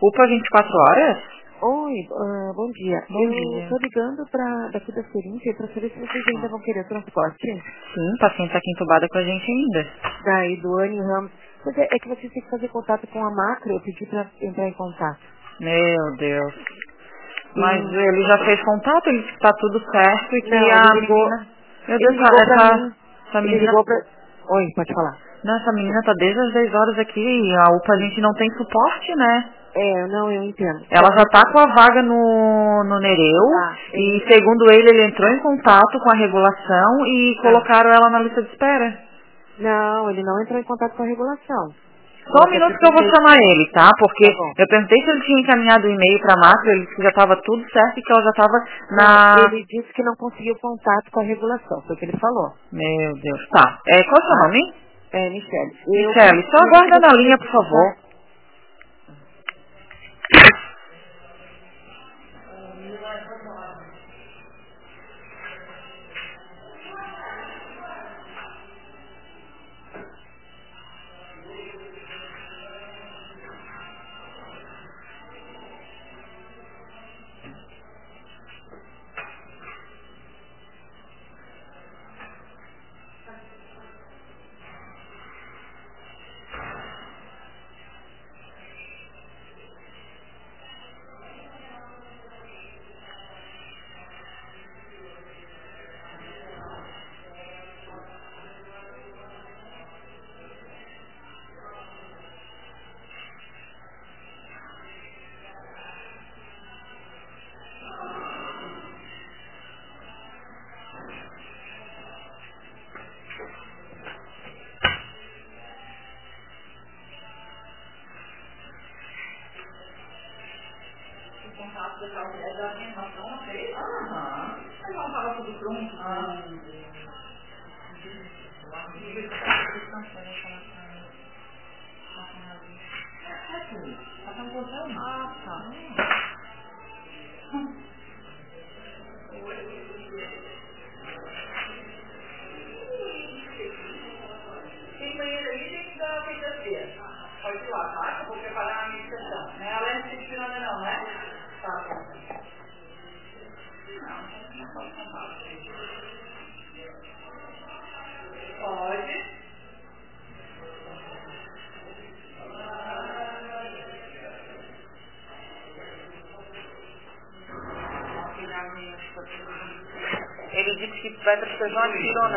UPA 24 horas? Oi, bom dia. Bom dia. Tô ligando daqui da Serinter para saber se vocês ainda vão querer transporte. Sim, o paciente está aqui entubada com a gente ainda. Daí, do Anne Ramos. Pois é que vocês têm que fazer contato com a Macro, eu pedi para entrar em contato. Meu Deus. Mas ele já fez contato, ele disse que tá tudo certo e que Não, a ele ligou. menina... Meu Ele Deus, ligou pra mim. essa Ele menina... ligou pra... Oi, pode falar. Não, essa menina tá desde as 10 horas aqui e a UPA a gente não tem suporte, né? Não, eu entendo. Ela já tá com a vaga no Nereu e segundo ele entrou em contato com a regulação e colocaram ela na lista de espera. Não, ele não entrou em contato com a regulação. Só um minuto que eu vou chamar ele, tá? Porque eu perguntei se ele tinha encaminhado o e-mail pra Macro, ele disse que já estava tudo certo e que ela já estava na... Ele disse que não conseguiu contato com a regulação, foi o que ele falou. Meu Deus, tá. Qual é o seu nome? Michele. Michele, só aguarda na linha, por favor. Tem banheiro ali dentro da feitadeira. Pode ir lá, tá? Eu vou preparar a minha sessão. Não é a Leste de Pirana não, né? Tá, tá. Não pode contar. Pode. Ele disse que vai precisar de uma pirona.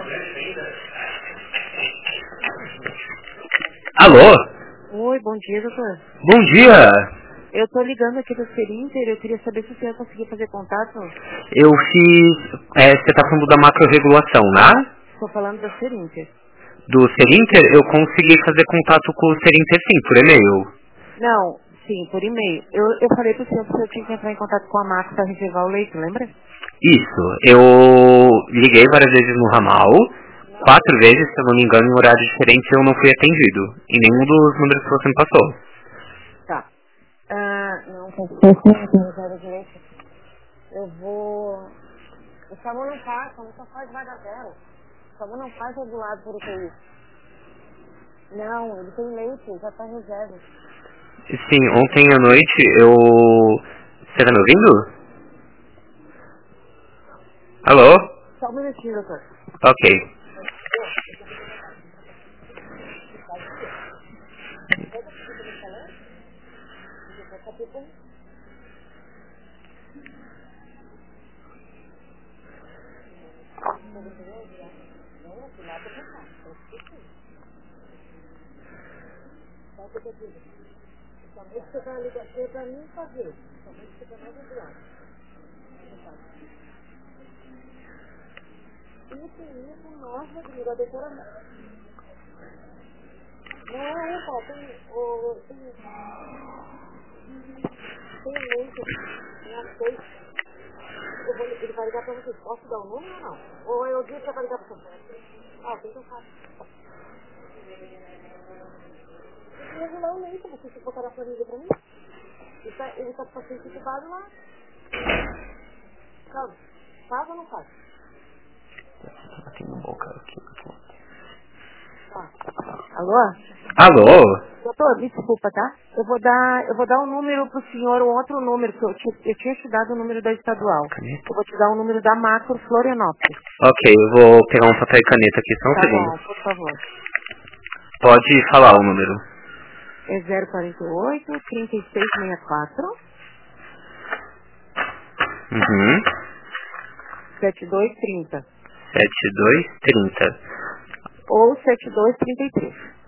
Alô? Oi, bom dia, doutor. Bom dia. Eu tô ligando aqui da Serinter, eu queria saber se você ia conseguir fazer contato. Eu fiz... você tá falando da macro-regulação, né? Tô falando da Serinter. Do Serinter, eu consegui fazer contato com o Serinter sim, por e-mail. Não, sim, por e-mail. Eu falei pro senhor que eu tinha que entrar em contato com a Macro para reservar o leito, lembra? Isso. Eu liguei várias vezes no ramal. 4 vezes, se eu não me engano, em horários diferentes eu não fui atendido. Em nenhum dos números que você me passou. Tá. Não, reserva de leite. Eu vou... O SAMU não faz, o SAMU só faz vaga zero. O SAMU não faz regulado por UTI. Não, ele tem leite, já tá em reserva. Sim, ontem à noite eu... Você tá me ouvindo? Alô? Só um minutinho, doutor. Ok. Você vai ligar pra mim fazer. Somente você vai regular. Isso, nós, Rodrigo, a doutora... Não, pá, tem leite, tem aceite. Ele vai ligar pra vocês. Posso dar o número ou não? Ou eu digo que vai ligar pra você? Tem que eu faço. Eu vou regular o leite, vocês botaram a planilha pra mim? Ele tá com o paciente incubado lá. Calma, faz ou não faz? Aqui no boca, aqui. Tá. Alô? Alô? Doutor, me desculpa, tá? Eu vou dar um número pro senhor, um outro número, que eu tinha te dado o número da estadual. Caneta. Eu vou te dar o número da Macro Florianópolis. Ok, eu vou pegar um papel e caneta aqui, só um Tá segundo. bom, por favor. Pode falar o número. É 048 3664 Uhum. 7230 7230. ou 7233.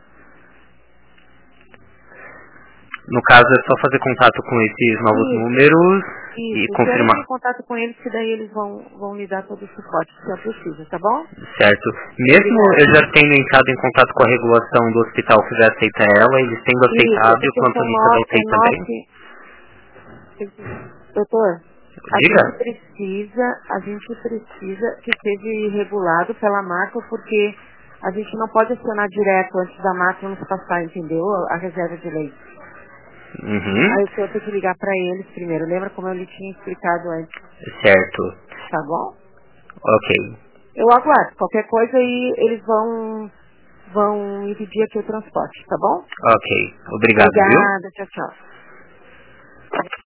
No caso, é só fazer contato com esses novos números e Isso, confirmar. entre em contato com eles, que daí eles vão lhe dar todo o suporte que você precisa, tá bom? Certo. Mesmo eu já tendo entrado em contato com a regulação do hospital que já aceita ela, eles tendo aceitado e o plantonista vai aceitar também? Doutor, Diga. a gente precisa que seja regulado pela macro, porque a gente não pode acionar direto antes da macro nos passar, entendeu? A reserva de leite. Uhum. Aí o senhor tem que ligar para eles primeiro. Lembra como eu lhe tinha explicado antes? Certo. Tá bom? Ok. Eu aguardo. Qualquer coisa aí eles vão impedir aqui o transporte, tá bom? Ok. Obrigado, viu? Obrigada. Tchau, tchau.